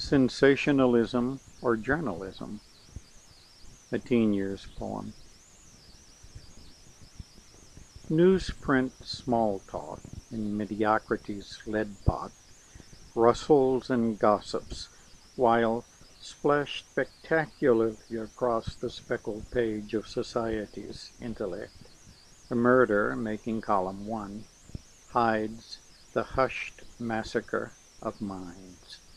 Sensationalism or Journalism? A Teen Years Poem. Newsprint small talk in mediocrity's lead pot rustles and gossips, while splashed spectacularly across the speckled page of society's intellect, the murder making column 1 hides the hushed massacre of minds.